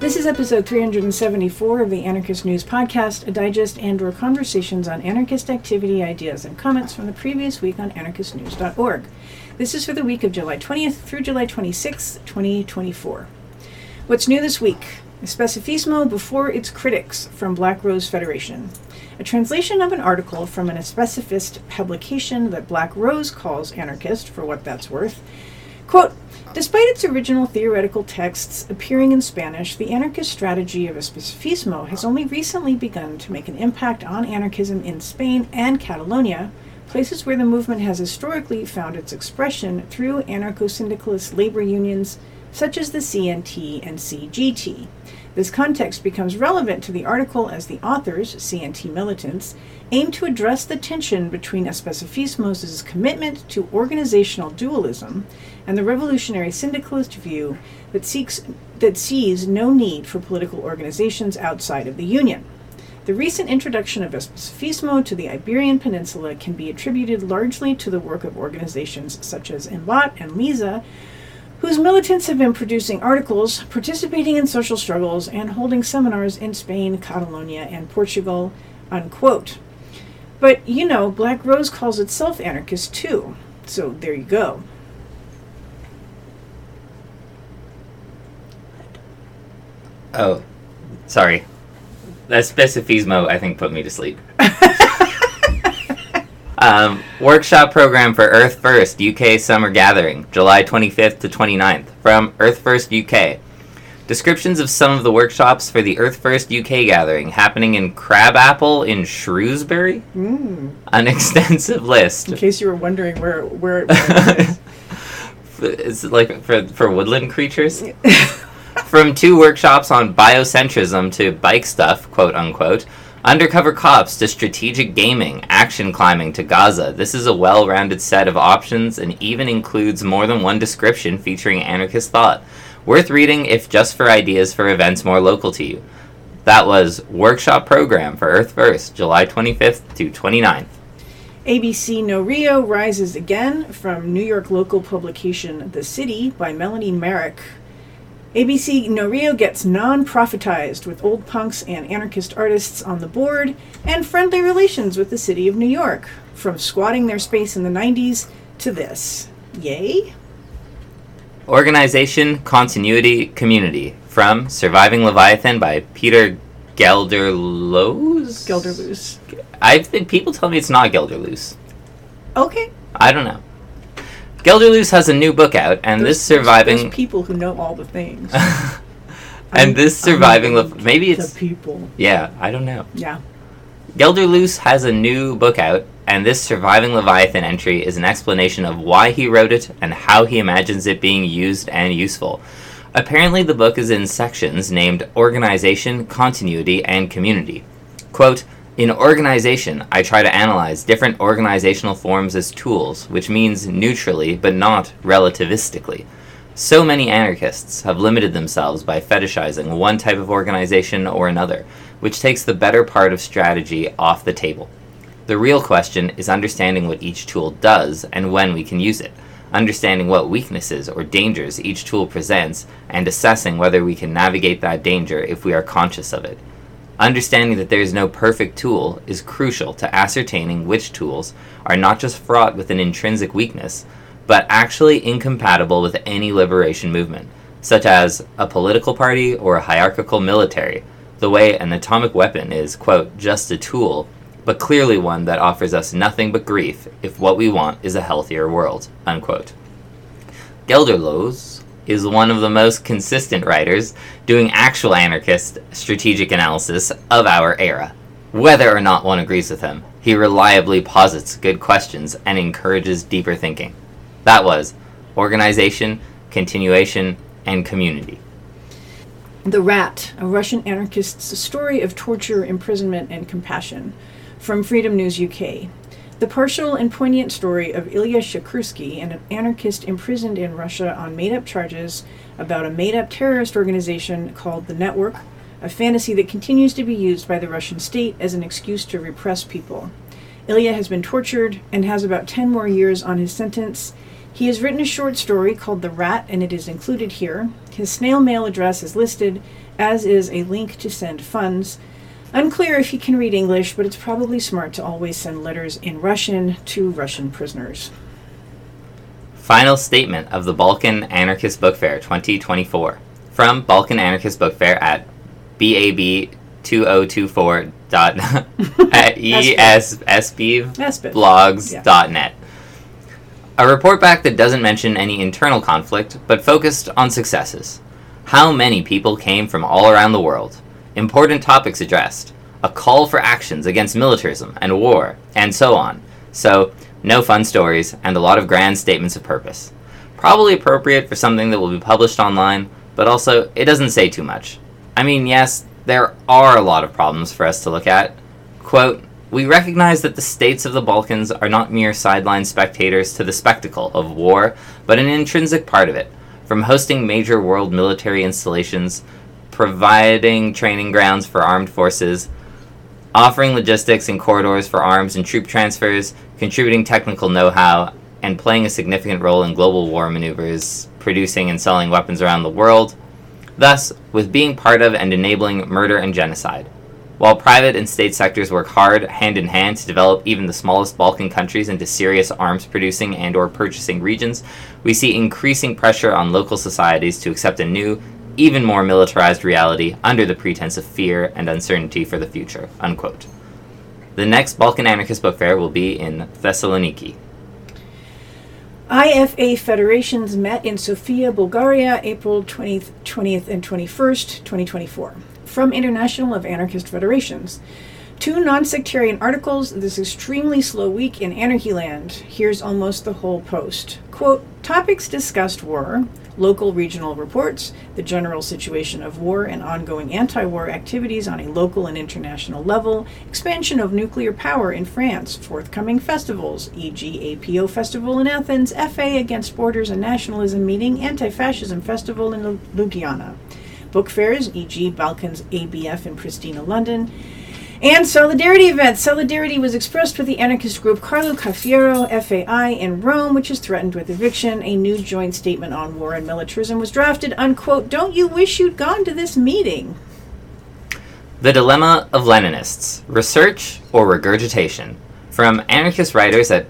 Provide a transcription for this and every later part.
This is episode 374 of the Anarchist News Podcast, a digest and/or conversations on anarchist activity, ideas, and comments from the previous week on anarchistnews.org. This is for the week of July 20th through July 26th, 2024. What's new this week? Especifismo before its critics from Black Rose Federation. A translation of an article from an especifist publication that Black Rose calls anarchist, for what that's worth. Quote, despite its original theoretical texts appearing in Spanish, the anarchist strategy of especifismo has only recently begun to make an impact on anarchism in Spain and Catalonia, places where the movement has historically found its expression through anarcho-syndicalist labor unions such as the CNT and CGT. This context becomes relevant to the article as the authors, CNT militants, aim to address the tension between especifismo's commitment to organizational dualism and the revolutionary syndicalist view that sees no need for political organizations outside of the Union. The recent introduction of especifismo to the Iberian Peninsula can be attributed largely to the work of organizations such as EMBAT and LISA, whose militants have been producing articles, participating in social struggles, and holding seminars in Spain, Catalonia, and Portugal, unquote. But, you know, Black Rose calls itself anarchist too, so there you go. Oh, sorry. That specifismo, I think, put me to sleep. Workshop program for Earth First UK Summer Gathering, July 25th to 29th, from Earth First UK. Descriptions of some of the workshops for the Earth First UK Gathering happening in Crabapple in Shrewsbury. An extensive list. In case you were wondering where it was. It's like for woodland creatures. From 2 workshops on biocentrism to bike stuff, quote unquote. Undercover cops to strategic gaming, action climbing to Gaza. This is a well-rounded set of options and even includes more than one description featuring anarchist thought. Worth reading if just for ideas for events more local to you. That was Workshop Program for Earth First, July 25th to 29th. ABC No Rio rises again from New York local publication The City by Melanie Merrick. ABC No Rio gets non-profitized with old punks and anarchist artists on the board and friendly relations with the city of New York, from squatting their space in the 90s to this. Yay? Organization, Continuity, Community, from Surviving Leviathan by Peter Gelderloos? Gelderloos. People tell me it's not Gelderloos. Okay. I don't know. Gelderloos has a new book out, and There's people who know all the things. Maybe it's... The people. Yeah, I don't know. Yeah. Gelderloos has a new book out, and this Surviving Leviathan entry is an explanation of why he wrote it and how he imagines it being used and useful. Apparently the book is in sections named Organization, Continuity, and Community. Quote, in organization, I try to analyze different organizational forms as tools, which means neutrally, but not relativistically. So many anarchists have limited themselves by fetishizing one type of organization or another, which takes the better part of strategy off the table. The real question is understanding what each tool does and when we can use it, understanding what weaknesses or dangers each tool presents, and assessing whether we can navigate that danger if we are conscious of it. Understanding that there is no perfect tool is crucial to ascertaining which tools are not just fraught with an intrinsic weakness, but actually incompatible with any liberation movement, such as a political party or a hierarchical military, the way an atomic weapon is, quote, just a tool, but clearly one that offers us nothing but grief if what we want is a healthier world, unquote. Gelderloos is one of the most consistent writers doing actual anarchist strategic analysis of our era. Whether or not one agrees with him, he reliably posits good questions and encourages deeper thinking. That was Organization, Continuation, and Community. The Rat, a Russian anarchist's story of torture, imprisonment, and compassion, from Freedom News UK. The partial and poignant story of Ilya Shakursky, an anarchist imprisoned in Russia on made-up charges about a made-up terrorist organization called The Network, a fantasy that continues to be used by the Russian state as an excuse to repress people. Ilya has been tortured and has about 10 more years on his sentence. He has written a short story called The Rat, and it is included here. His snail mail address is listed, as is a link to send funds. Unclear if he can read English, but it's probably smart to always send letters in Russian to Russian prisoners. Final statement of the Balkan Anarchist Book Fair 2024. From Balkan Anarchist Book Fair at BAB2024 at esbblogs.net. A report back that doesn't mention any internal conflict, but focused on successes. How many people came from all around the world? Important topics addressed. A call for actions against militarism and war, and so on. So, no fun stories, and a lot of grand statements of purpose. Probably appropriate for something that will be published online, but also, it doesn't say too much. I mean, yes, there are a lot of problems for us to look at. Quote, "We recognize that the states of the Balkans are not mere sideline spectators to the spectacle of war, but an intrinsic part of it, from hosting major world military installations, providing training grounds for armed forces, offering logistics and corridors for arms and troop transfers, contributing technical know-how, and playing a significant role in global war maneuvers, producing and selling weapons around the world, thus, with being part of and enabling murder and genocide. While private and state sectors work hard, hand in hand, to develop even the smallest Balkan countries into serious arms-producing and or purchasing regions, we see increasing pressure on local societies to accept a new, even more militarized reality under the pretense of fear and uncertainty for the future." Unquote. The next Balkan Anarchist Book Fair will be in Thessaloniki. IFA federations met in Sofia, Bulgaria, April 20th and 21st, 2024. From International of Anarchist Federations. 2 non-sectarian articles, this extremely slow week in Anarchyland. Here's almost the whole post. Quote, "Topics discussed were local regional reports, the general situation of war and ongoing anti-war activities on a local and international level, expansion of nuclear power in France, forthcoming festivals, e.g. APO Festival in Athens, FA Against Borders and Nationalism meeting, Anti-Fascism Festival in Ljubljana, book fairs, e.g. Balkans ABF in Pristina, London, and solidarity events. Solidarity was expressed with the anarchist group Carlo Cafiero, FAI, in Rome, which is threatened with eviction. A new joint statement on war and militarism was drafted. Unquote. Don't you wish you'd gone to this meeting? The Dilemma of Leninists. Research or regurgitation? From anarchist writers at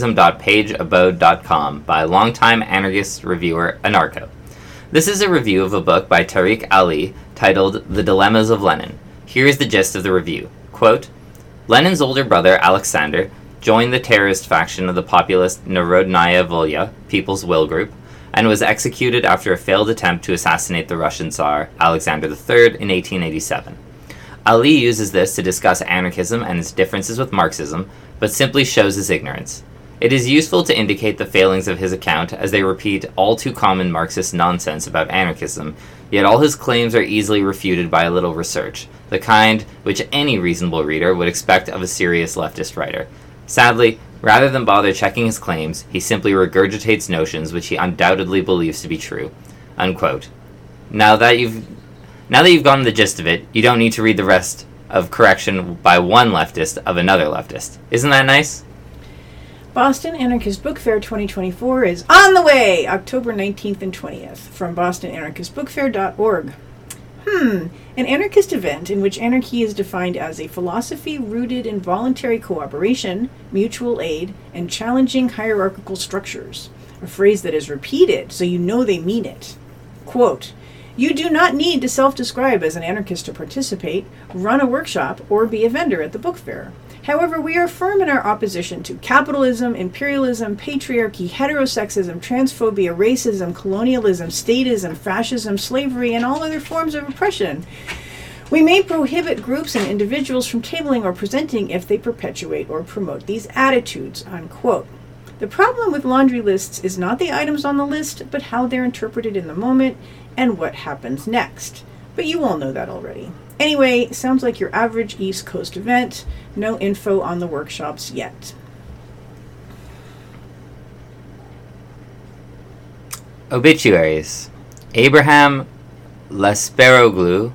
anarchism.pageabode.com by longtime anarchist reviewer Anarcho. This is a review of a book by Tariq Ali titled The Dilemmas of Lenin. Here is the gist of the review. Quote, "Lenin's older brother, Alexander, joined the terrorist faction of the populist Narodnaya Volya, People's Will Group, and was executed after a failed attempt to assassinate the Russian Tsar, Alexander III, in 1887. Ali uses this to discuss anarchism and its differences with Marxism, but simply shows his ignorance. It is useful to indicate the failings of his account, as they repeat all too common Marxist nonsense about anarchism, yet all his claims are easily refuted by a little research, the kind which any reasonable reader would expect of a serious leftist writer. Sadly, rather than bother checking his claims, he simply regurgitates notions which he undoubtedly believes to be true." Unquote. Now that you've gotten the gist of it, you don't need to read the rest of correction by one leftist of another leftist. Isn't that nice? Boston Anarchist Book Fair 2024 is on the way, October 19th and 20th, from bostonanarchistbookfair.org. An anarchist event in which anarchy is defined as a philosophy rooted in voluntary cooperation, mutual aid, and challenging hierarchical structures. A phrase that is repeated so you know they mean it. Quote, "You do not need to self-describe as an anarchist to participate, run a workshop, or be a vendor at the book fair. However, we are firm in our opposition to capitalism, imperialism, patriarchy, heterosexism, transphobia, racism, colonialism, statism, fascism, slavery, and all other forms of oppression. We may prohibit groups and individuals from tabling or presenting if they perpetuate or promote these attitudes." Unquote. The problem with laundry lists is not the items on the list, but how they're interpreted in the moment and what happens next. But you all know that already. Anyway, sounds like your average East Coast event. No info on the workshops yet. Obituaries. Abraham Lesperoglu,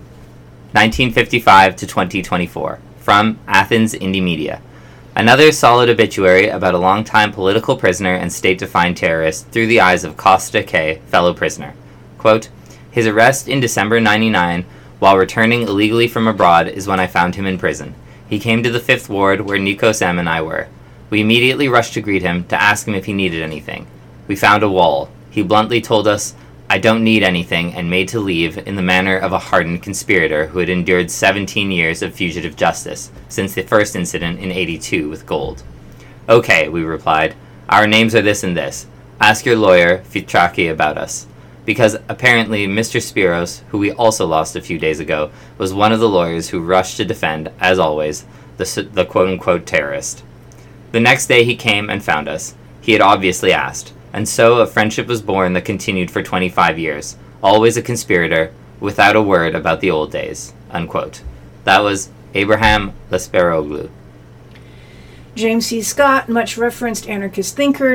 1955 to 2024, from Athens Indie Media. Another solid obituary about a longtime political prisoner and state-defined terrorist through the eyes of Costa K, fellow prisoner. Quote, His arrest in December 99, while returning illegally from abroad, is when I found him in prison. He came to the 5th Ward where Nikos M. and I were. We immediately rushed to greet him to ask him if he needed anything. We found a wall. He bluntly told us, "I don't need anything," and made to leave in the manner of a hardened conspirator who had endured 17 years of fugitive justice since the first incident in '82 with gold. "Okay," we replied. "Our names are this and this. Ask your lawyer, Fitraki, about us." Because apparently Mr. Spiros, who we also lost a few days ago, was one of the lawyers who rushed to defend, as always, the quote-unquote terrorist. The next day he came and found us. He had obviously asked. And so a friendship was born that continued for 25 years, always a conspirator, without a word about the old days. Unquote. That was Abraham Lesperoglu. James C. Scott, much referenced anarchist thinker,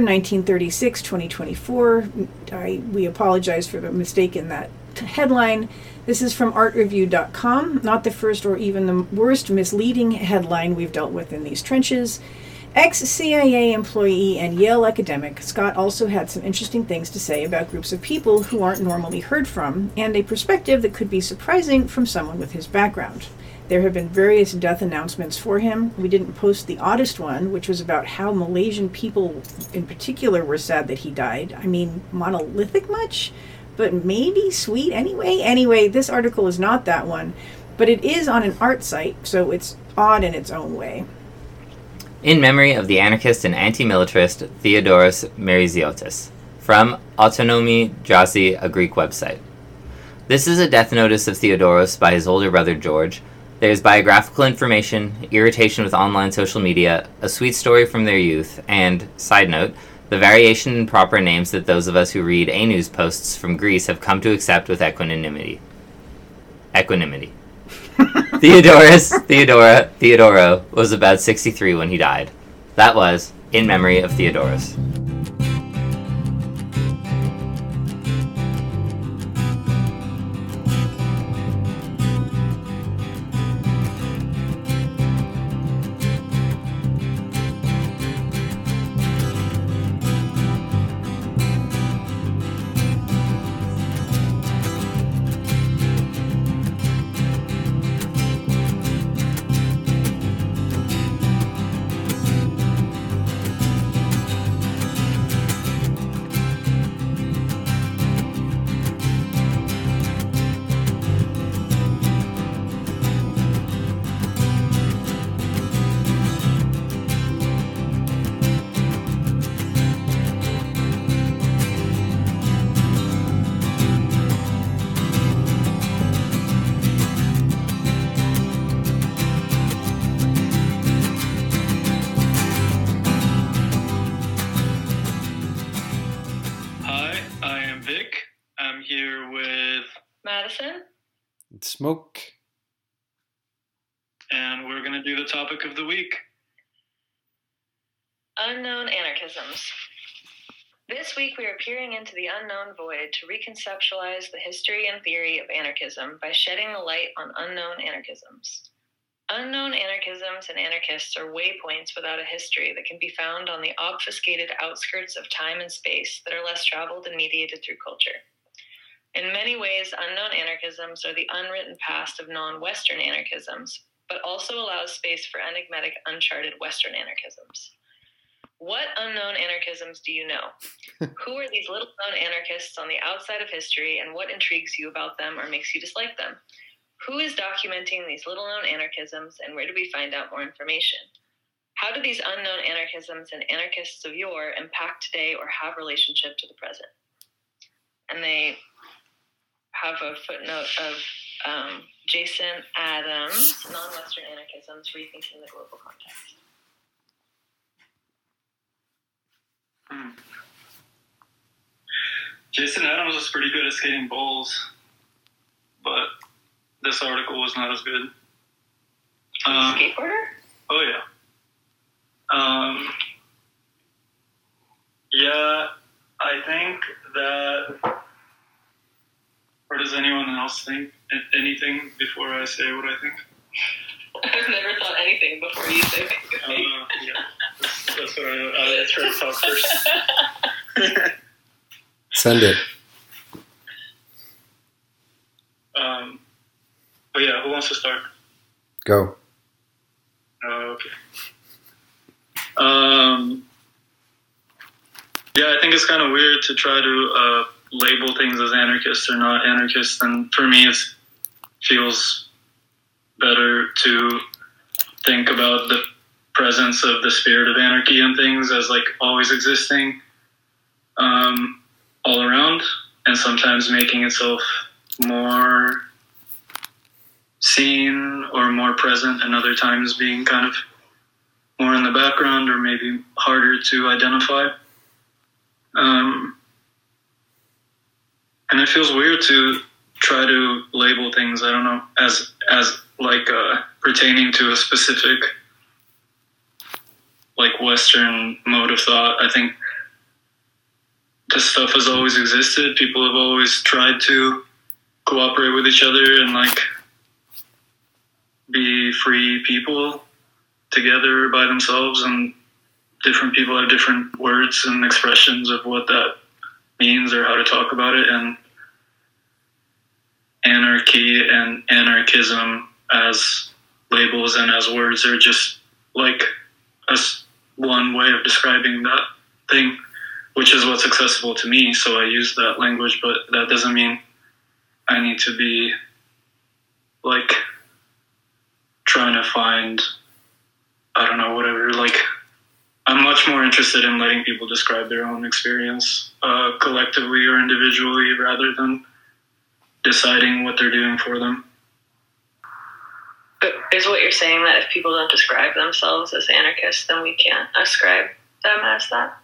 1936-2024. We apologize for the mistake in that headline. This is from artreview.com, not the first or even the worst misleading headline we've dealt with in these trenches. Ex-CIA employee and Yale academic, Scott also had some interesting things to say about groups of people who aren't normally heard from, and a perspective that could be surprising from someone with his background. There have been various death announcements for him. We didn't post the oddest one, which was about how Malaysian people in particular were sad that he died. I mean, monolithic much? But maybe sweet anyway? Anyway, this article is not that one, but it is on an art site, so it's odd in its own way. In memory of the anarchist and anti-militarist Theodoros Meriziotis, from Autonomy Jasi, a Greek website. This is a death notice of Theodoros by his older brother George. There's biographical information, irritation with online social media, a sweet story from their youth, and, side note, the variation in proper names that those of us who read A-News posts from Greece have come to accept with equanimity. Theodoro was about 63 when he died. That was in memory of Theodoros. Smoke. And we're going to do the topic of the week. Unknown anarchisms. This week we are peering into the unknown void to reconceptualize the history and theory of anarchism by shedding the light on unknown anarchisms. Unknown anarchisms and anarchists are waypoints without a history that can be found on the obfuscated outskirts of time and space that are less traveled and mediated through culture. In many ways, unknown anarchisms are the unwritten past of non-Western anarchisms, but also allows space for enigmatic, uncharted Western anarchisms. What unknown anarchisms do you know? Who are these little-known anarchists on the outside of history, and what intrigues you about them or makes you dislike them? Who is documenting these little-known anarchisms, and where do we find out more information? How do these unknown anarchisms and anarchists of yore impact today or have relationship to the present? And they have a footnote of Jason Adams, Non-Western Anarchisms, Rethinking the Global Context. Jason Adams was pretty good at skating bowls, but this article was not as good. Skateboarder? Oh, yeah. Yeah, I think that... Or does anyone else think anything before I say what I think? I've never thought anything before you say anything. Yeah, that's what I try to talk first. Send it. But yeah, who wants to start? Go. Okay. Yeah, I think it's kind of weird to try to label things as anarchist or not anarchist, and for me it feels better to think about the presence of the spirit of anarchy and things as like always existing all around, and sometimes making itself more seen or more present, and other times being kind of more in the background or maybe harder to identify. And it feels weird to try to label things, I don't know, as like pertaining to a specific like Western mode of thought. I think this stuff has always existed. People have always tried to cooperate with each other and like be free people together by themselves, and different people have different words and expressions of what that means or how to talk about it. And anarchy and anarchism as labels and as words are just like one way of describing that thing, which is what's accessible to me. So I use that language, but that doesn't mean I need to be like trying to find, I don't know, whatever. Like, I'm much more interested in letting people describe their own experience collectively or individually, rather than deciding what they're doing for them. But is what you're saying that if people don't describe themselves as anarchists, then we can't ascribe them as that?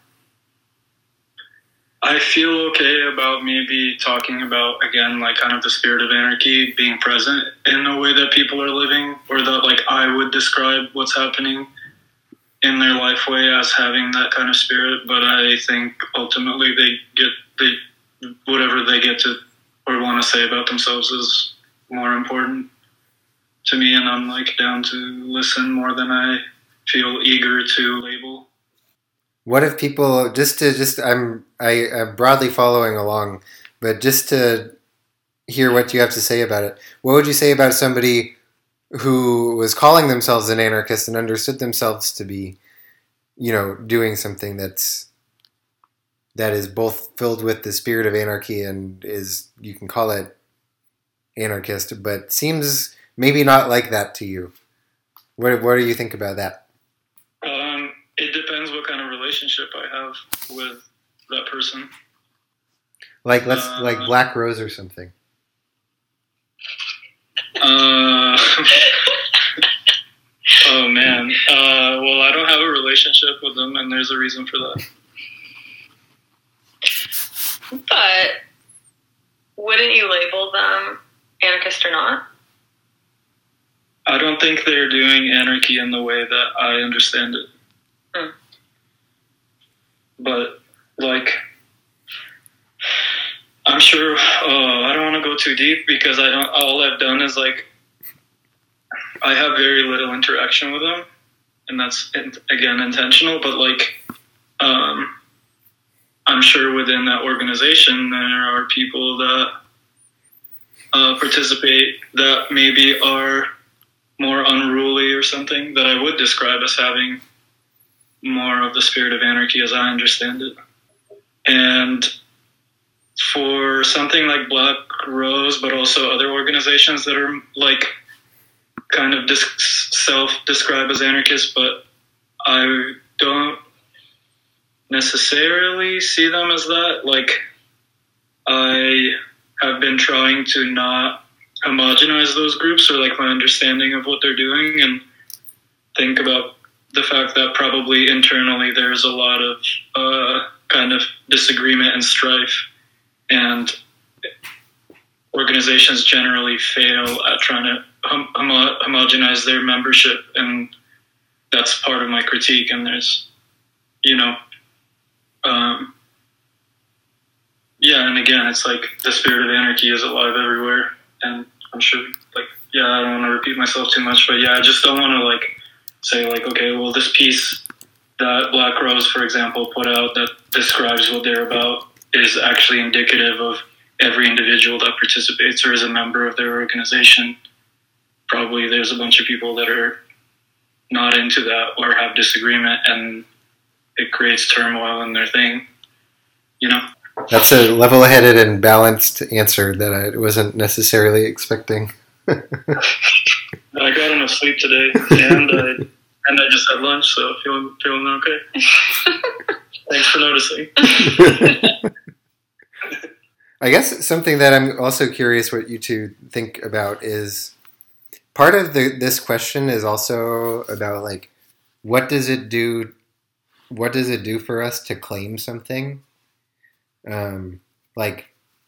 I feel okay about maybe talking about, again, like kind of the spirit of anarchy being present in a way that people are living, or that like I would describe what's happening in their life way as having that kind of spirit. But I think ultimately they whatever they get to or want to say about themselves is more important to me, and I'm like down to listen more than I feel eager to label. What if people I'm broadly following along, but just to hear what you have to say about it. What would you say about somebody who was calling themselves an anarchist and understood themselves to be, doing something that is both filled with the spirit of anarchy and is, you can call it anarchist, but seems maybe not like that to you? What do you think about that? It depends what kind of relationship I have with that person. Like like Black Rose or something. Oh man. Well, I don't have a relationship with them, and there's a reason for that. But wouldn't you label them anarchist or not? I don't think they're doing anarchy in the way that I understand it. But, like, I'm sure, I don't want to go too deep because all I've done is, like, I have very little interaction with them, and that's, again, intentional, but, like, I'm sure within that organization there are people that participate that maybe are more unruly or something, that I would describe as having more of the spirit of anarchy as I understand it. And for something like Black Rose, but also other organizations that are like kind of self-describe as anarchists, but I don't necessarily see them as that. Like, I have been trying to not homogenize those groups or like my understanding of what they're doing, and think about the fact that probably internally there's a lot of kind of disagreement and strife, and organizations generally fail at trying to homogenize their membership, and that's part of my critique. And there's, and again, it's like the spirit of anarchy is alive everywhere, and I'm sure, like, I don't want to repeat myself too much, but I just don't want to like say like, okay, well, this piece that Black Rose, for example, put out that describes what they're about is actually indicative of every individual that participates or is a member of their organization, probably there's a bunch of people that are not into that or have disagreement, and it creates turmoil in their thing, you know? That's a level-headed and balanced answer that I wasn't necessarily expecting. I got enough sleep today, and I just had lunch, so feeling okay. Thanks for noticing. I guess something that I'm also curious what you two think about is part of this question is also about like what does it do for us to claim something? Like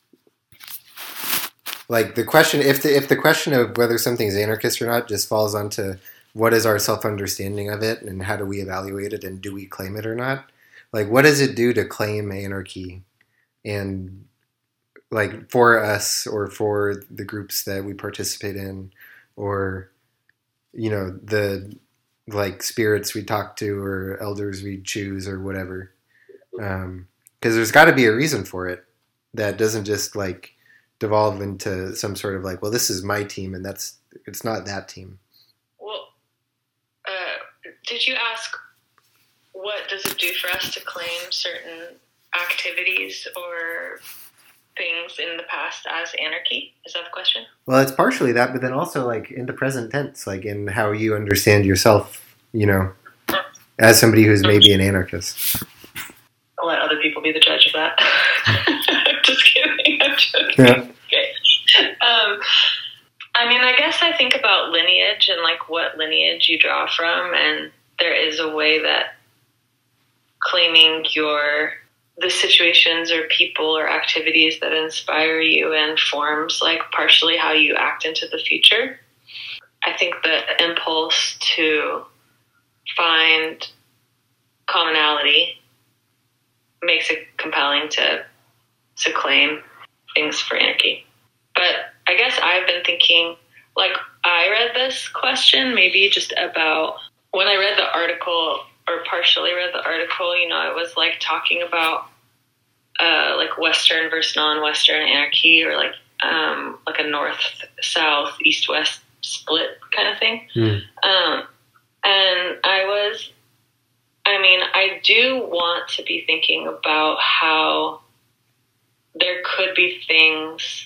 the question if the question of whether something is anarchist or not just falls onto what is our self-understanding of it and how do we evaluate it and do we claim it or not? Like what does it do to claim anarchy and like for us or for the groups that we participate in or you know the like spirits we talk to or elders we choose or whatever, because there's got to be a reason for it that doesn't just like devolve into some sort of like, well, this is my team and it's not that team. Well, did you ask what does it do for us to claim certain activities or things in the past as anarchy? Is that the question? Well, it's partially that, but then also like in the present tense, like in how you understand yourself, you know, as somebody who's maybe an anarchist. I'll let other people be the judge of that. Just kidding. I'm joking. Yeah. Okay. I mean, I guess I think about lineage and like what lineage you draw from, and there is a way that claiming the situations or people or activities that inspire you and forms like partially how you act into the future. I think the impulse to find commonality makes it compelling to claim things for anarchy. But I guess I've been thinking, like, I read this question maybe just about when I read the article or partially read the article, you know, it was like talking about like Western versus non-Western anarchy or like a north-south, east-west split kind of thing. And I do want to be thinking about how there could be things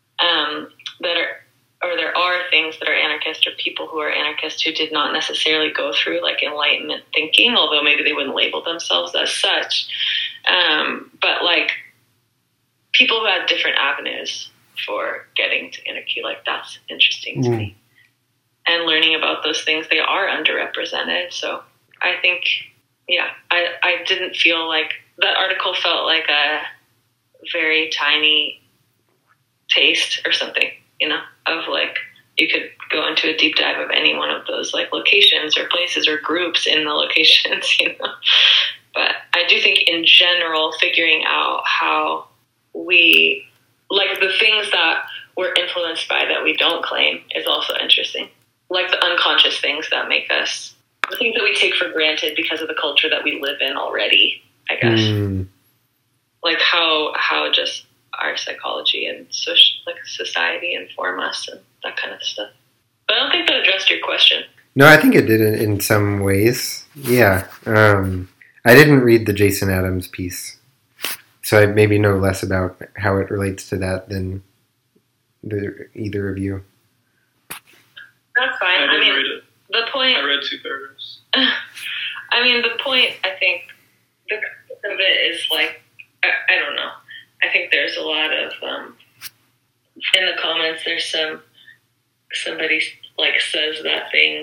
there are things that are anarchist or people who are anarchist who did not necessarily go through like Enlightenment thinking, although maybe they wouldn't label themselves as such. But like people who had different avenues for getting to anarchy, like that's interesting to me. And learning about those things, they are underrepresented. So I think, I didn't feel like that article felt like a very tiny taste or something, you know, of like, you could go into a deep dive of any one of those like locations or places or groups in the locations, you know. But I do think in general, figuring out how we, like the things that we're influenced by that we don't claim is also interesting. Like the unconscious things that make us, the things that we take for granted because of the culture that we live in already, I guess. Like how just our psychology and society inform us and that kind of stuff. But I don't think that addressed your question. No, I think it did in some ways. Yeah. I didn't read the Jason Adams piece, so I maybe know less about how it relates to that than either of you. That's fine. I didn't read it. The point... I read 2 paragraphs. I mean, the point, I think, the concept of it is like, I don't know. I think there's a lot of, in the comments, there's somebody like says that thing,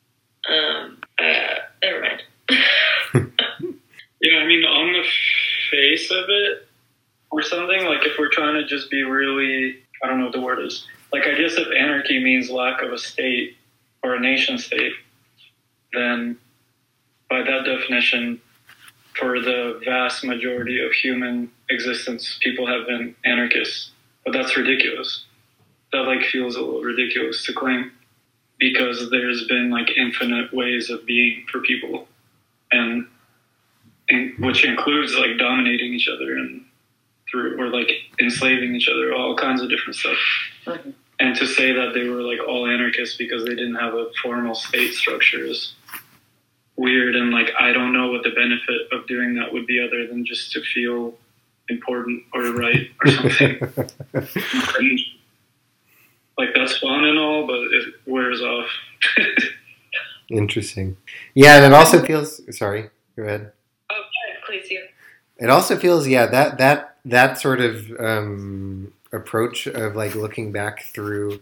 never mind. Yeah, I mean, on the face of it, or something, like if we're trying to just be really, I don't know what the word is, like I guess if anarchy means lack of a state or a nation state, then by that definition, for the vast majority of human existence, people have been anarchists. But that's ridiculous. That like feels a little ridiculous to claim, because there's been like infinite ways of being for people, and which includes like dominating each other and through, or like enslaving each other, all kinds of different stuff. Mm-hmm. And to say that they were like all anarchists because they didn't have a formal state structure is weird. And like, I don't know what the benefit of doing that would be other than just to feel important or right or something. And, like, that's fun and all, but it wears off. Interesting. Yeah, and it also feels. Sorry, go ahead. Oh, please, you. It also feels, yeah, that sort of approach of like looking back through,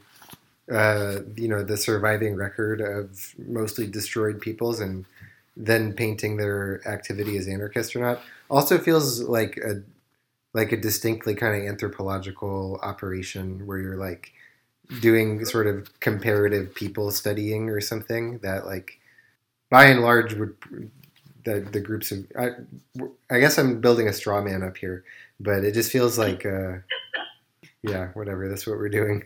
the surviving record of mostly destroyed peoples and then painting their activity as anarchist or not, also feels like a distinctly kind of anthropological operation where you're like doing sort of comparative people studying or something that like by and large would the groups of I guess I'm building a straw man up here, but it just feels like yeah, whatever, that's what we're doing.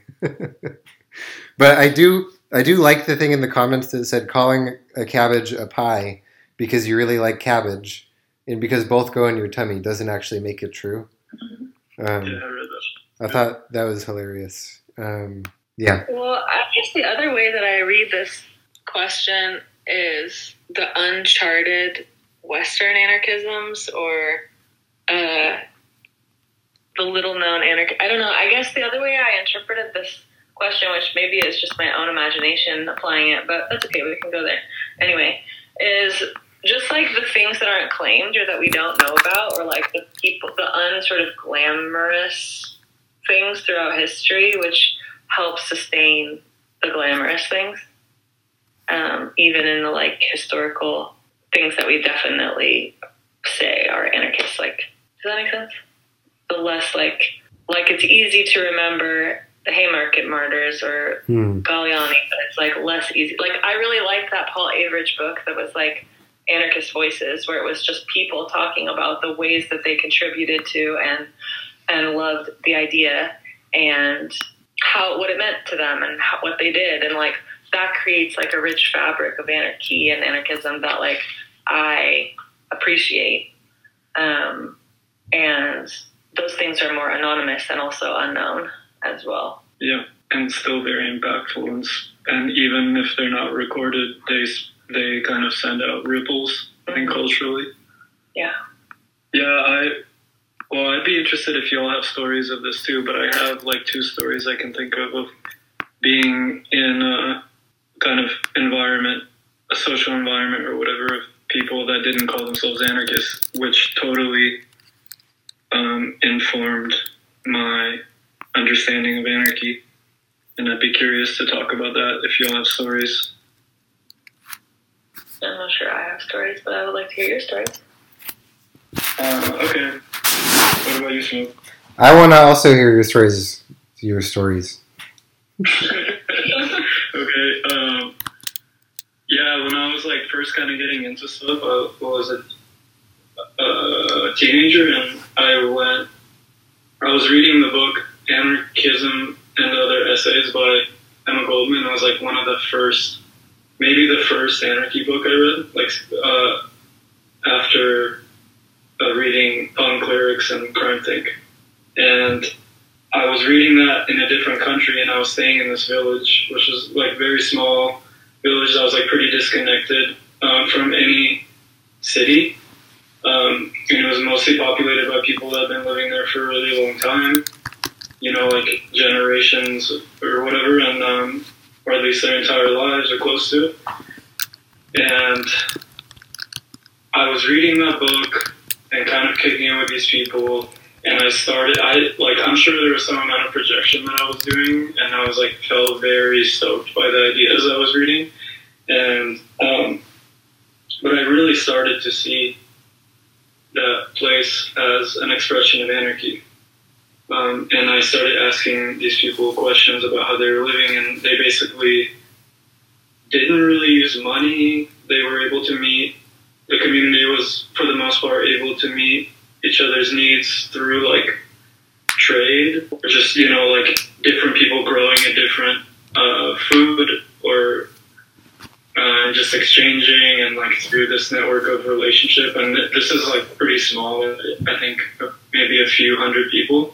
But I do like the thing in the comments that said calling a cabbage a pie because you really like cabbage and because both go in your tummy doesn't actually make it true. Yeah, I read that. I thought that was hilarious. Yeah. Well, I guess the other way that I read this question is the uncharted Western anarchisms or the little-known I don't know. I guess the other way I interpreted this question, which maybe is just my own imagination applying it, but that's okay. We can go there. Anyway, is just like the things that aren't claimed or that we don't know about, or like the sort of glamorous things throughout history, which help sustain the glamorous things, even in the like historical things that we definitely say are anarchists. Like, does that make sense? The less like it's easy to remember the Haymarket Martyrs or Galliani, but it's like less easy. Like, I really liked that Paul Averidge book that was like Anarchist Voices, where it was just people talking about the ways that they contributed to and loved the idea and what it meant to them and what they did, and like that creates like a rich fabric of anarchy and anarchism that like I appreciate, and those things are more anonymous and also unknown as well. Yeah, and still very impactful, and even if they're not recorded, they kind of send out ripples, I think, culturally. Yeah. Yeah, I'd be interested if you all have stories of this too, but I have like 2 stories I can think of being in a kind of environment, a social environment or whatever, of people that didn't call themselves anarchists, which totally informed my understanding of anarchy. And I'd be curious to talk about that if you all have stories. I'm not sure I have stories, but I would like to hear your stories. Okay. What about you, Smoke? I want to also hear your stories. Okay. Yeah, when I was like first kind of getting into stuff, a teenager, and I was reading the book Anarchism and Other Essays by Emma Goldman. It was like one of the first, maybe the first anarchy book I read, like after reading Punk Lyrics and Crime Think. And I was reading that in a different country, and I was staying in this village, which was like very small village. I was like pretty disconnected from any city. And it was mostly populated by people that had been living there for a really long time, like generations or whatever, and or at least their entire lives or close to it. And I was reading that book and kind of kicking it with these people, and I'm sure there was some amount of projection that I was doing, and I was like, felt very stoked by the ideas I was reading, and but I really started to see that place as an expression of anarchy, and I started asking these people questions about how they were living, and they basically didn't really use money. They were able to meet. The community was, for the most part, able to meet each other's needs through, like, trade, or just, like, different people growing a different food, or just exchanging, and, like, through this network of relationship. And this is, like, pretty small, I think, maybe a few hundred people.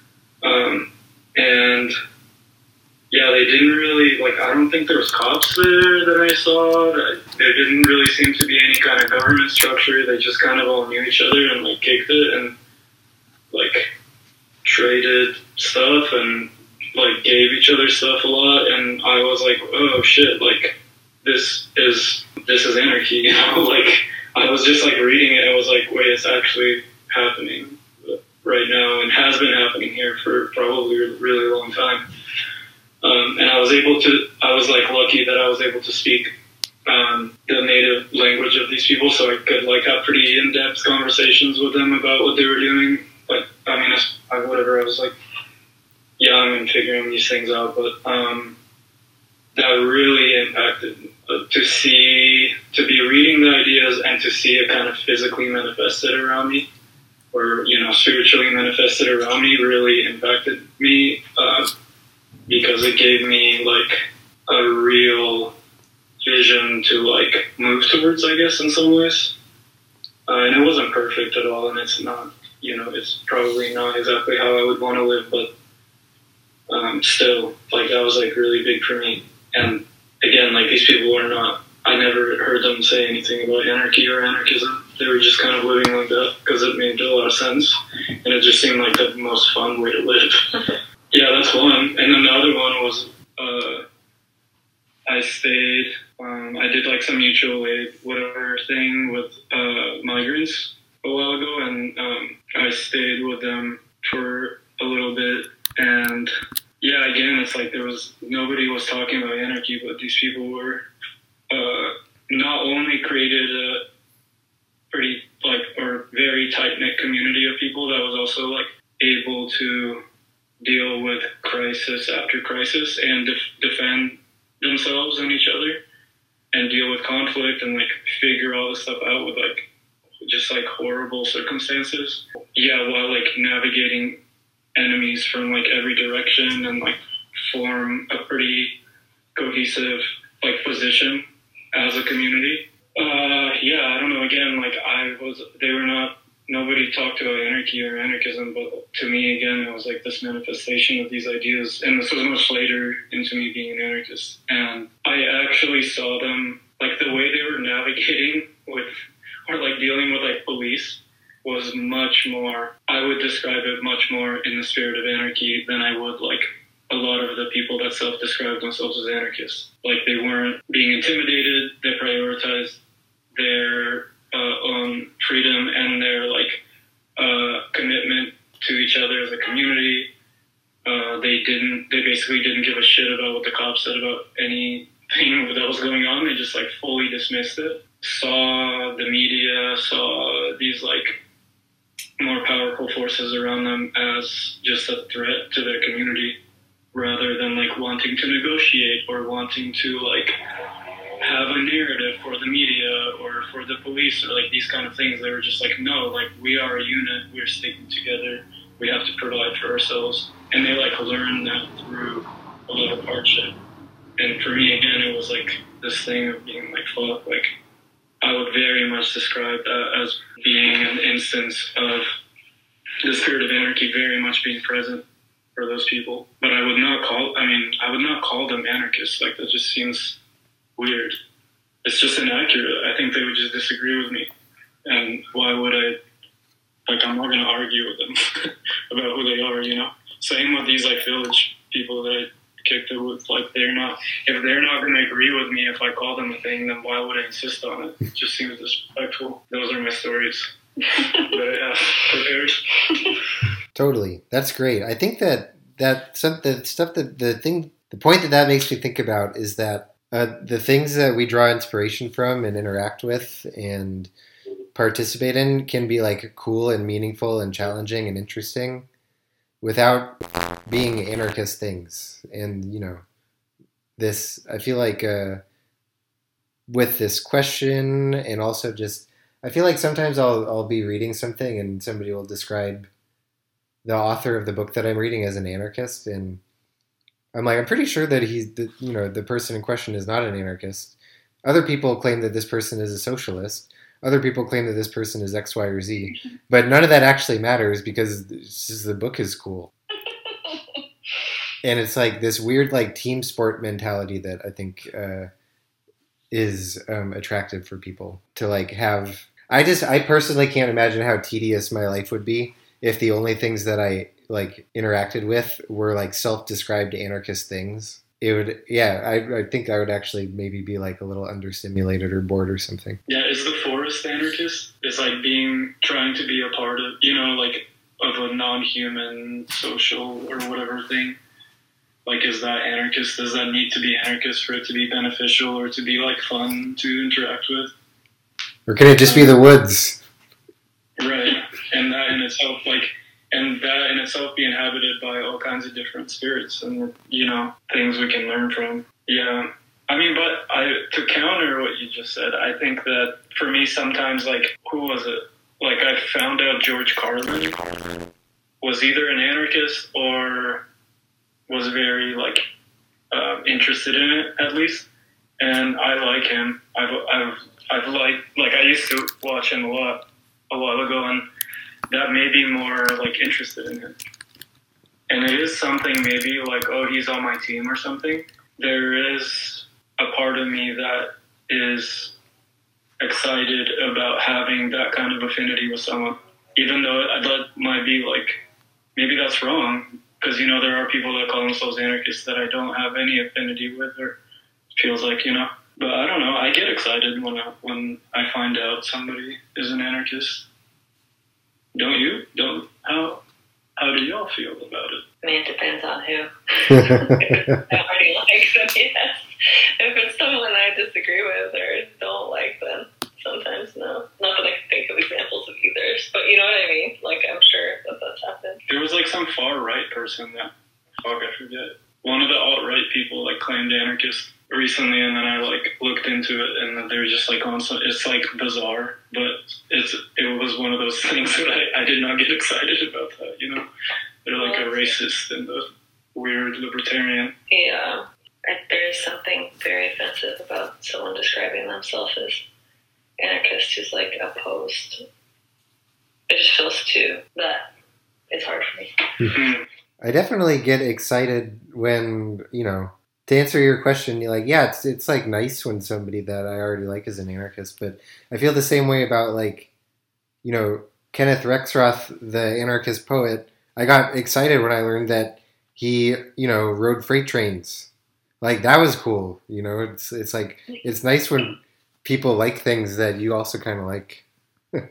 And yeah, they didn't really, like, I don't think there was cops there that I saw. There didn't really seem to be any kind of government structure. They just kind of all knew each other and, like, kicked it and, like, traded stuff and, like, gave each other stuff a lot. And I was like, oh, shit, like, this is anarchy, you know? Like, I was just, like, reading it and was like, wait, it's actually happening right now and has been happening here for probably a really long time. And I was like lucky that I was able to speak the native language of these people, so I could like have pretty in-depth conversations with them about what they were doing. Like, I mean, I was like young and figuring these things out, but that really impacted to be reading the ideas and to see it kind of physically manifested around me, or, you know, spiritually manifested around me, really impacted me. Because it gave me, like, a real vision to, like, move towards, I guess, in some ways. And it wasn't perfect at all, and it's not, you know, it's probably not exactly how I would want to live, but still, like, that was, like, really big for me. And, again, like, these people were not, I never heard them say anything about anarchy or anarchism. They were just kind of living like that because it made a lot of sense, and it just seemed like the most fun way to live. Yeah, that's one. And then the other one was I stayed, I did like some mutual aid, whatever thing with migrants a while ago, and I stayed with them for a little bit. And yeah, again, it's like nobody was talking about anarchy, but these people were not only created a pretty, like, or very tight-knit community of people that was also, like, able to deal with crisis after crisis and defend themselves and each other and deal with conflict and, like, figure all this stuff out with, like, just, like, horrible circumstances. Yeah, while, like, navigating enemies from, like, every direction and, like, form a pretty cohesive, like, position as a community. Yeah, I don't know, again, like, nobody talked about anarchy or anarchism, but to me, again, it was like this manifestation of these ideas. And this was much later into me being an anarchist. And I actually saw them, like, the way they were navigating with, or like dealing with, like, police was much more, I would describe it much more in the spirit of anarchy than I would, like, a lot of the people that self-described themselves as anarchists. Like, they weren't being intimidated, they prioritized their own freedom and their, like, commitment to each other as a community. They basically didn't give a shit about what the cops said about anything that was going on. They just, like, fully dismissed it. Saw the media, saw these, like, more powerful forces around them as just a threat to their community, rather than, like, wanting to negotiate or wanting to, like, have a narrative for the media or for the police or, like, these kind of things. They were just like, no, like, we are a unit, we're sticking together, we have to provide for ourselves. And they, like, learned that through a lot of hardship. And for me, again, it was, like, this thing of being like, fuck, like, I would very much describe that as being an instance of the spirit of anarchy very much being present for those people. But I would not call them anarchists. Like, that just seems weird. It's just inaccurate. I think they would just disagree with me. And why would I? Like, I'm not going to argue with them about who they are, you know? Same with these, like, village people that I kicked it with. Like, if they're not going to agree with me if I call them a thing, then why would I insist on it? It just seems disrespectful. Those are my stories that I have prepared. Totally. That's great. I think the point that makes me think about is that the things that we draw inspiration from and interact with and participate in can be, like, cool and meaningful and challenging and interesting without being anarchist things. And, you know, this, I feel like with this question, and also just, I feel like sometimes I'll be reading something and somebody will describe the author of the book that I'm reading as an anarchist, and I'm like, I'm pretty sure that the person in question is not an anarchist. Other people claim that this person is a socialist. other people claim that this person is X, Y, or Z. But none of that actually matters because the book is cool. And it's like this weird like team sport mentality that I think is attractive for people to like have. I personally can't imagine how tedious my life would be if the only things that I like interacted with were like self-described anarchist things. It would, yeah, I think I would actually maybe be like a little understimulated or bored or something. Yeah, is the forest anarchist? It's like trying to be a part of, like of a non-human social or whatever thing. Like, is that anarchist? Does that need to be anarchist for it to be beneficial or to be like fun to interact with? Or can it just be the woods? Right, and that in itself, be inhabited by all kinds of different spirits and, things we can learn from. Yeah. I mean, but to counter what you just said, I think that for me sometimes, like, who was it? Like, I found out George Carlin was either an anarchist or was very, like, interested in it, at least. And I like him. I've liked, like, I used to watch him a while ago, and that made me more, like, interested in him. And it is something maybe like, oh, he's on my team or something. There is a part of me that is excited about having that kind of affinity with someone, even though that might be like, maybe that's wrong, because, there are people that call themselves anarchists that I don't have any affinity with, or feels like, But I don't know, I get excited when I find out somebody is an anarchist. Don't you? How do y'all feel about it? I mean, it depends on who. I already like them, yes. If it's someone I disagree with or don't like, then sometimes no. Not that I can think of examples of either, but you know what I mean? Like, I'm sure that's happened. There was, like, some far-right person that, I forget. One of the alt-right people, like, claimed anarchist recently, and then I, like, looked into it, and then they were just, like, it's, like, bizarre, but it was one of those things that I did not get excited about that, They're, like, a racist and a weird libertarian. Yeah. There is something very offensive about someone describing themselves as anarchist who's, like, opposed. It just feels that it's hard for me. Mm-hmm. I definitely get excited when, to answer your question, you're like, yeah, it's like nice when somebody that I already like is an anarchist, but I feel the same way about, like, Kenneth Rexroth, the anarchist poet. I got excited when I learned that he, rode freight trains. Like, that was cool. It's like, it's nice when people like things that you also kind of like. I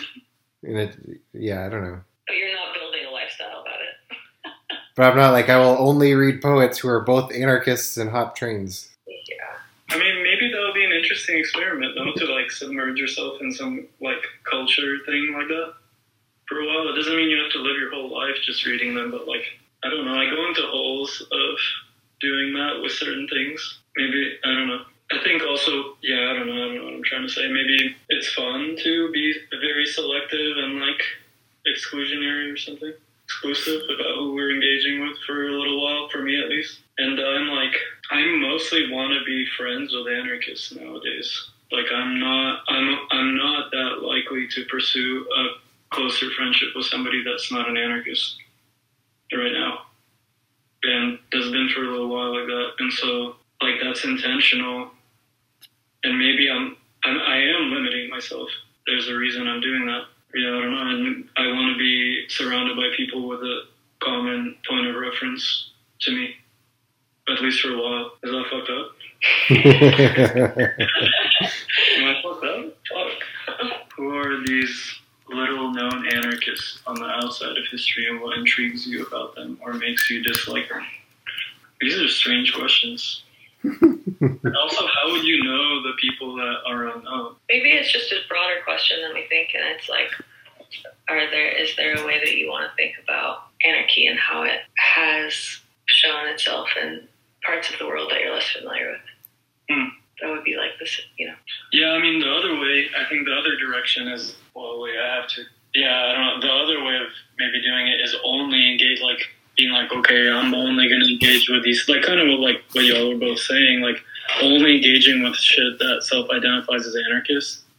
don't know. But you're not building a lifestyle about it. But I'm not like, I will only read poets who are both anarchists and hop trains. Yeah. I mean, maybe that would be an interesting experiment, though, to, like, submerge yourself in some, like, culture thing like that for a while. It doesn't mean you have to live your whole life just reading them, but, like, I don't know. I go into holes of doing that with certain things. Maybe, I don't know. I think also, I don't know what I'm trying to say. Maybe it's fun to be very selective and, like, exclusionary or something. Exclusive about who we're engaging with for a little while, for me at least. And I mostly want to be friends with anarchists nowadays. Like, I'm not that likely to pursue a closer friendship with somebody that's not an anarchist right now. And has been for a little while like that. And so, like, that's intentional. And maybe I am limiting myself. There's a reason I'm doing that. Yeah, I don't know. And I want to be surrounded by people with a common point of reference to me, at least for a while. Is that fucked up? Am I fucked up? Fuck. Who are these little known anarchists on the outside of history, and what intrigues you about them or makes you dislike them? These are strange questions. And also, how would you know the people that are unknown? Maybe it's just a broader question than we think, and it's like, is there a way that you want to think about anarchy and how it has shown itself in parts of the world that you're less familiar with? That would be like this, Yeah, I mean, the other way, I think the other direction is, I don't know, the other way of maybe doing it is only engage, like, being like, okay, I'm only going to engage with these, like, kind of like what y'all were both saying, like, only engaging with shit that self-identifies as anarchist.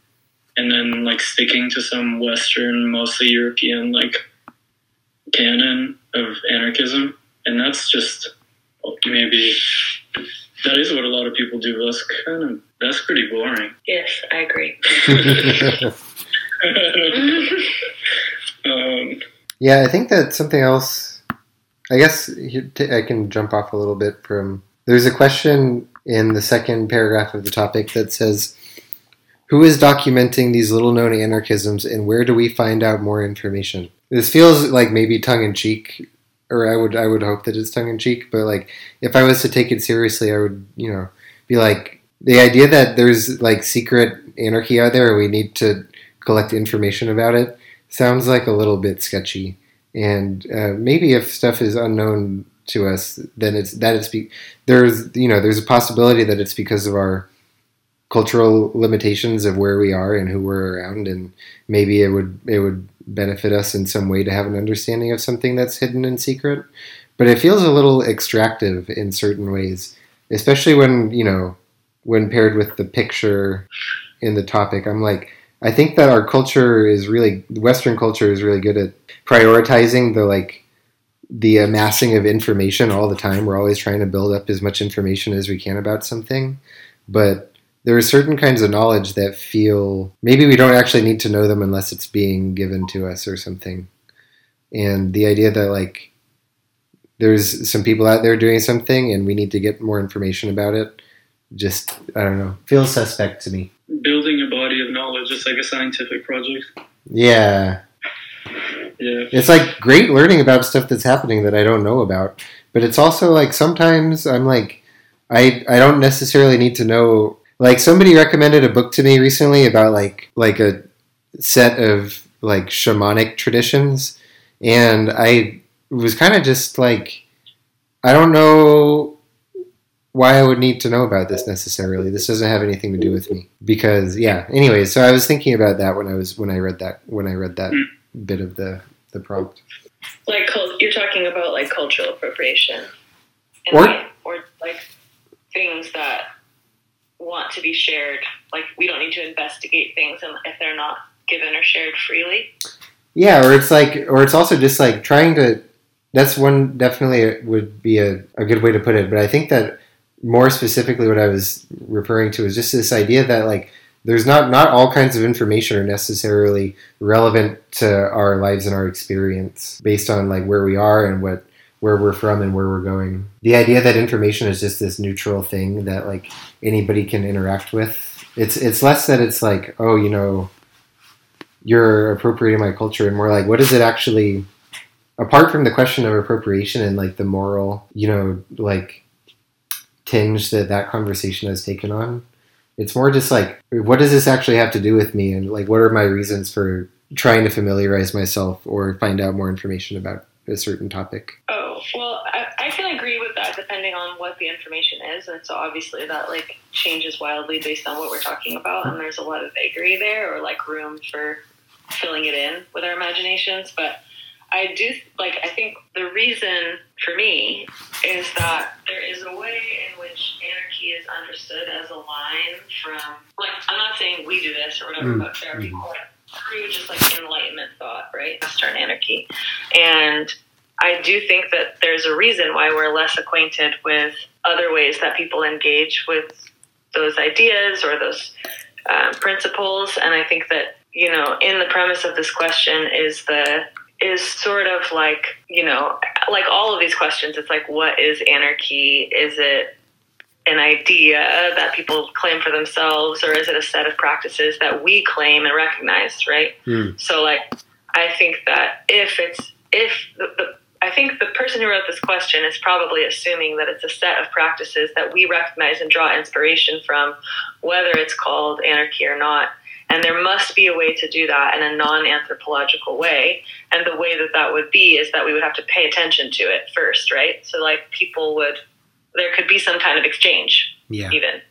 and then like sticking to some Western, mostly European like canon of anarchism, and that's just maybe that is what a lot of people do. That's pretty boring. Yes, I agree. Yeah, I think that's something else. I guess I can jump off a little bit from. There's a question in the second paragraph of the topic that says, "Who is documenting these little-known anarchisms, and where do we find out more information?" This feels like maybe tongue-in-cheek, or I would hope that it's tongue-in-cheek. But like, if I was to take it seriously, I would, be like, the idea that there's like secret anarchy out there, and we need to collect information about it, sounds like a little bit sketchy. And maybe if stuff is unknown to us, then there's a possibility that it's because of our cultural limitations of where we are and who we're around, and maybe it would benefit us in some way to have an understanding of something that's hidden in secret. But it feels a little extractive in certain ways, especially when paired with the picture in the topic. I'm like, I think that our culture Western culture is really good at prioritizing the amassing of information all the time. We're always trying to build up as much information as we can about something. But there are certain kinds of knowledge that feel, maybe we don't actually need to know them unless it's being given to us or something. And the idea that like, there's some people out there doing something and we need to get more information about it, just, I don't know, feels suspect to me. Building a body of knowledge, it's like a scientific project. Yeah. Yeah. It's like great learning about stuff that's happening that I don't know about. But it's also like sometimes I'm like, I don't necessarily need to know. Like somebody recommended a book to me recently about like a set of like shamanic traditions. And I was kind of just like, I don't know why I would need to know about this necessarily. This doesn't have anything to do with me. Because yeah. Anyway, so I was thinking about that when I read that bit of the prompt. Like you're talking about like cultural appropriation, or like things that want to be shared. Like we don't need to investigate things if they're not given or shared freely. Yeah, or it's also just like trying to. That's one definitely would be a good way to put it. But I think that more specifically, what I was referring to is just this idea that like. There's not all kinds of information are necessarily relevant to our lives and our experience based on like where we are and where we're from and where we're going. The idea that information is just this neutral thing that like anybody can interact with. It's less that it's like, oh, you're appropriating my culture, and more like what is it actually, apart from the question of appropriation and like the moral, like tinge that conversation has taken on. It's more just like, what does this actually have to do with me? And like, what are my reasons for trying to familiarize myself or find out more information about a certain topic? Oh, well, I can agree with that depending on what the information is. And so obviously that like changes wildly based on what we're talking about. And there's a lot of vagary there or like room for filling it in with our imaginations. But I think the reason for me is that there is a way in which anarchy is understood as a line from, like, I'm not saying we do this or whatever, but there are people through just like Enlightenment thought, right? Western anarchy. And I do think that there's a reason why we're less acquainted with other ways that people engage with those ideas or those principles. And I think that, in the premise of this question is sort of like, like all of these questions, it's like, what is anarchy? Is it an idea that people claim for themselves, or is it a set of practices that we claim and recognize, right? So, like, I think that I think the person who wrote this question is probably assuming that it's a set of practices that we recognize and draw inspiration from, whether it's called anarchy or not. And there must be a way to do that in a non-anthropological way. And the way that would be is that we would have to pay attention to it first, right? So like there could be some kind of exchange, even,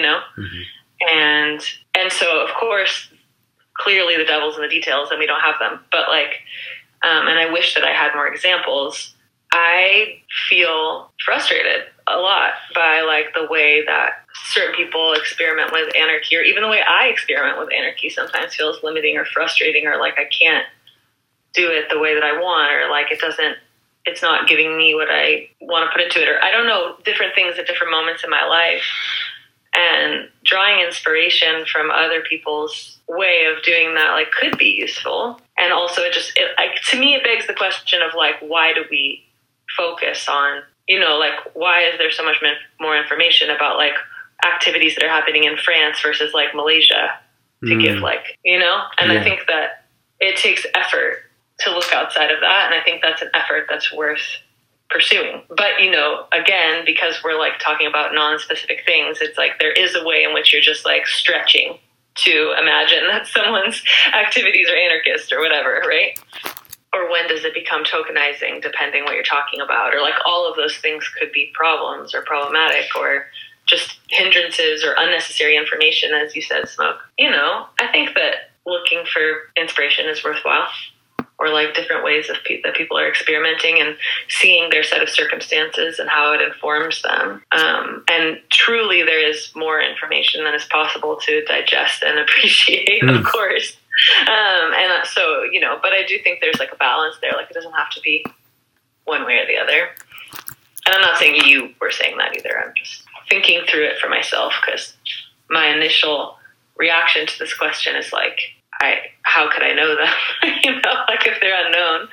And so of course, clearly the devil's in the details and we don't have them. But like, and I wish that I had more examples. I feel frustrated a lot by like the way that certain people experiment with anarchy, or even the way I experiment with anarchy sometimes feels limiting or frustrating, or like I can't do it the way that I want, or like it's not giving me what I want to put into it, or I don't know, different things at different moments in my life. And drawing inspiration from other people's way of doing that like could be useful. And also to me it begs the question of like, why do we focus on, like why is there so much more information about like activities that are happening in France versus like Malaysia to give like, and I think that it takes effort to look outside of that. And I think that's an effort that's worth pursuing. But, again, because we're like talking about non-specific things, it's like there is a way in which you're just like stretching to imagine that someone's activities are anarchist or whatever, right? Or when does it become tokenizing, depending what you're talking about? Or like all of those things could be problems or problematic or just hindrances or unnecessary information, as you said, Smoke. I think that looking for inspiration is worthwhile, or like different ways of that people are experimenting and seeing their set of circumstances and how it informs them. And truly there is more information than is possible to digest and appreciate, of course. And so, but I do think there's like a balance there. Like it doesn't have to be one way or the other. And I'm not saying you were saying that either. I'm just thinking through it for myself, because my initial reaction to this question is like, how could I know them? Like if they're unknown.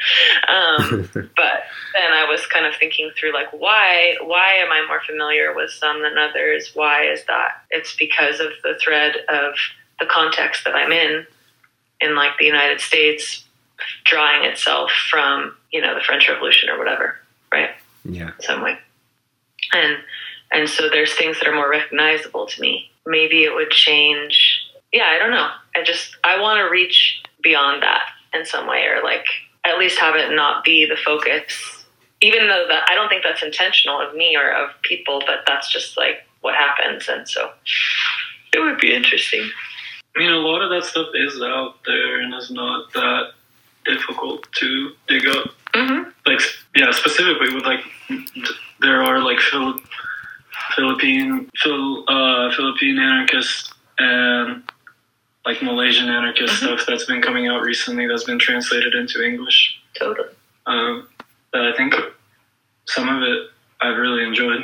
But then I was kind of thinking through like, why am I more familiar with some than others? Why is that? It's because of the thread of the context that I'm in like the United States, drawing itself from, the French Revolution or whatever, right? Yeah. Some way. And so there's things that are more recognizable to me. Maybe it would change. Yeah, I don't know. I want to reach beyond that in some way, or like at least have it not be the focus, even though I don't think that's intentional of me or of people, but that's just like what happens. And so it would be interesting. I mean, a lot of that stuff is out there and is not that difficult to dig up. Mm-hmm. Like, yeah, specifically with like, there are like Philippine anarchists and like Malaysian anarchist stuff that's been coming out recently that's been translated into English. Totally. But I think some of it I've really enjoyed.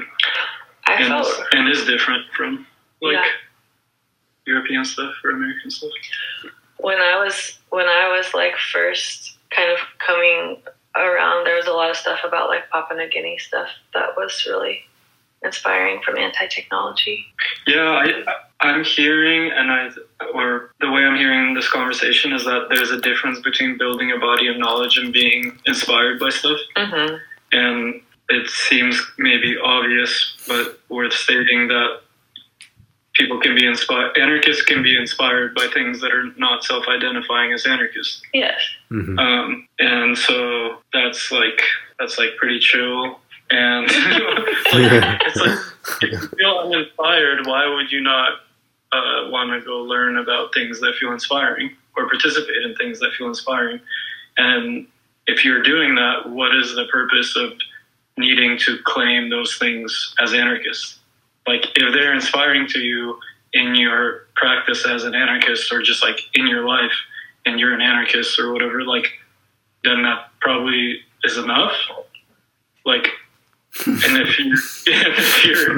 And is different from like European stuff or American stuff. When I was like first kind of coming around, there was a lot of stuff about like Papua New Guinea stuff that was really inspiring from anti-technology. Yeah, I'm hearing, or the way I'm hearing this conversation is that there's a difference between building a body of knowledge and being inspired by stuff. Mm-hmm. And it seems maybe obvious, but worth stating that people can be inspired. Anarchists can be inspired by things that are not self-identifying as anarchists. Yes. Mm-hmm. And so that's like pretty chill. And it's like, if you feel uninspired, why would you not want to go learn about things that feel inspiring or participate in things that feel inspiring? And if you're doing that, what is the purpose of needing to claim those things as anarchists? Like, if they're inspiring to you in your practice as an anarchist, or just like in your life and you're an anarchist or whatever, like, then that probably is enough. Like, and if you're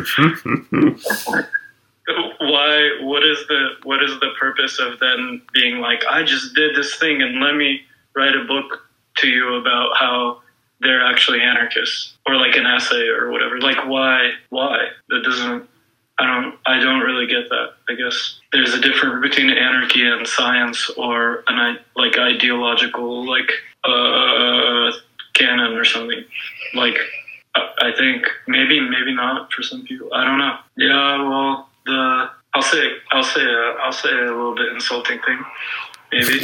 what is the purpose of then being like, I just did this thing and let me write a book to you about how they're actually anarchists, or like an essay or whatever. Like, why? That doesn't, I don't really get that. I guess there's a difference between anarchy and science, or an like ideological like canon or something. Like, I think maybe not for some people. I don't know. Yeah, well, I'll say a little bit insulting thing, maybe.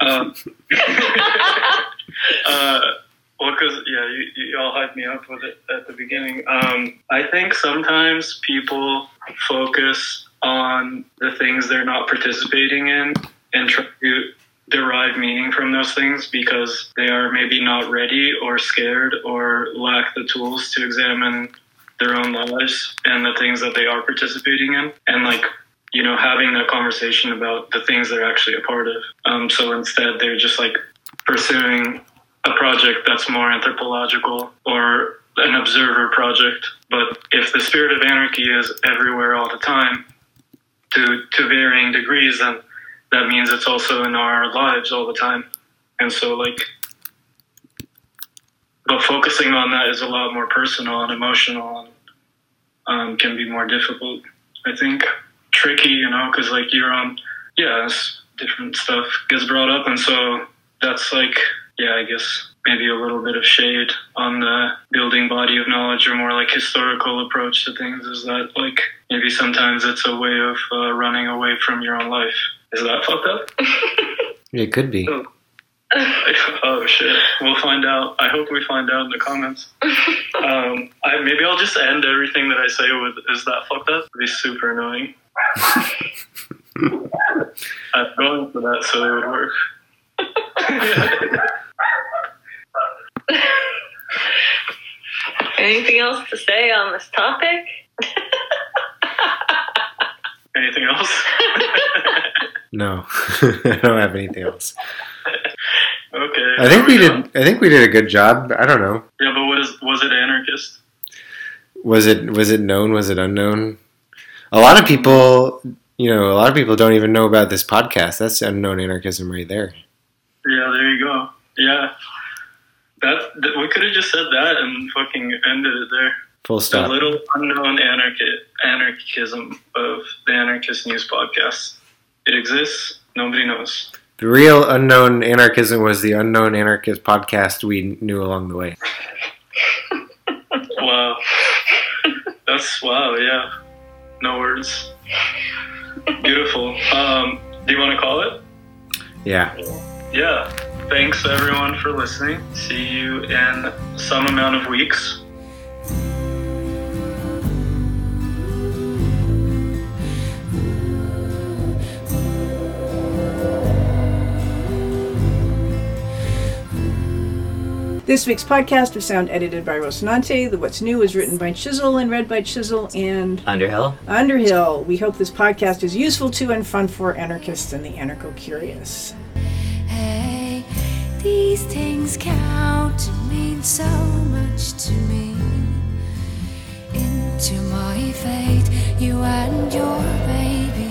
Well, because you all hyped me up with it at the beginning. I think sometimes people focus on the things they're not participating in and try to derive meaning from those things because they are maybe not ready or scared or lack the tools to examine their own lives and the things that they are participating in, and like, you know, having that conversation about the things they're actually a part of. So instead, they're just like pursuing a project that's more anthropological or an observer project. But if the spirit of anarchy is everywhere all the time, to varying degrees, then that means it's also in our lives all the time. And so, like, but focusing on that is a lot more personal and emotional, and can be more difficult, I think. Tricky, you know, because like different stuff gets brought up, and so that's like, I guess maybe a little bit of shade on the building body of knowledge or more like historical approach to things, is that like maybe sometimes it's a way of running away from your own life. Is that fucked up? It could be. Oh shit, we'll find out. I hope we find out in the comments. Maybe I'll just end everything that I say with, is that fucked up? It'd be super annoying. I'm going for that so it would work. Anything else to say on this topic? Anything else? No, I don't have anything else. Okay. I think we did a good job. I don't know. Yeah, but was it anarchist? Was it known? Was it unknown? A lot of people don't even know about this podcast. That's unknown anarchism right there. Yeah, there you go. Yeah. We could have just said that and fucking ended it there. Full stop. The little unknown anarchism of the Anarchist News Podcast. It exists. Nobody knows. The real unknown anarchism was the unknown anarchist podcast we knew along the way. Wow. Wow, yeah. No words. Beautiful. Do you want to call it? Yeah. Yeah. Thanks everyone for listening. See you in some amount of weeks. This week's podcast was sound edited by Rocinante. The What's New was written by Chisel and read by Chisel and Underhill. We hope this podcast is useful to and fun for anarchists and the anarcho-curious. Hey, these things count and mean so much to me. Into my fate, you and your baby.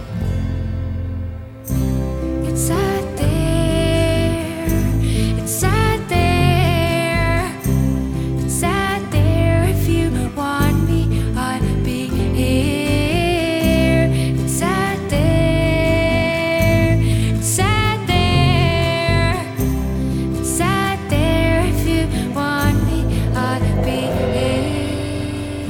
It's out there, it's out there, it's out there. If you want me, I'd be here. It's out there, it's out there, it's out there. If you want me, I'd be here.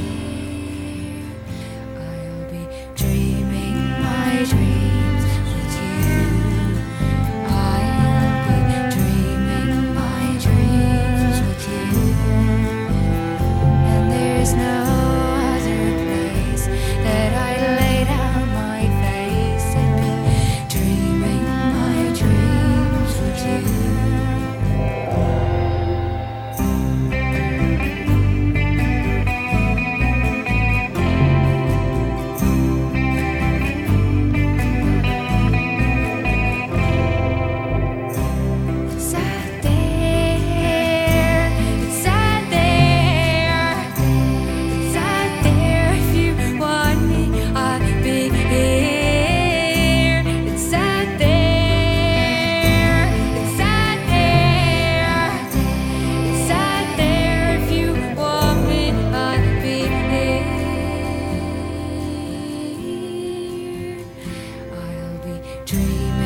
I'll be dreaming my dreams with you. I'll be dreaming my dreams with you. And there's no other place that I lay down my face and be dreaming my dreams with you. It's out there, it's out there, it's out there. If you want me, I'll be here. It's out there, it's out there, it's out there. If you want me, I'll be here. I'll be dreaming